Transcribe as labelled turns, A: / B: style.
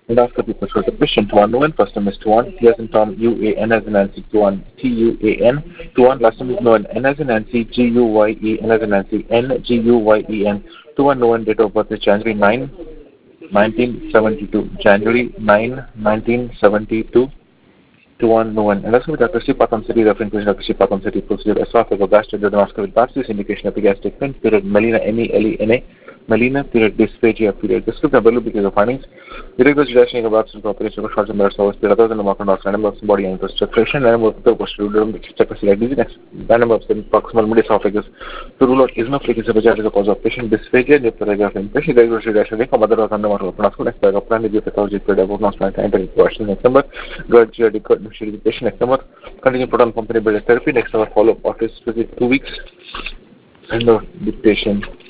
A: Endoscopy for short. Patient 1 Nuan. First name is Tuan. T as in Tom. UAN as in Nancy. Tuan. TUAN. Tuan. Last name is Nuan. N as in Nancy. GUYE. N as in Nancy. NGUYEN. Tuan Nuan. Date of birth is January 9, 1972. January 9, 1972. Tuan Nuan. Endoscopy Dr. C. Patham City. Referring to Dr. C. Patham City. Procedure. Esophageal gastric adenoscopy with biopsy. Indication of epigastric fin. Period. Melina. MELENA. Melina. Period. Dysphagia. Period. Description of because of findings. Irregular digestion of absence of operation of short and better service. Period. Other than the marker of random of body and infiltration. Random of the posterior check for select disease. Random of the proximal mid esophagus. To rule out eosinophilic esophagitis as a cause of patient dysphagia. Nephrology patient. Irregular digestion of mother of random marker of pronouncement. Next paragraph. Plan with pathology. Period. About non-spinal question. Next number. Good patient. Next number. Continue proton pump inhibitor therapy. Next number. Follow-up office visit 2 weeks. End of dictation.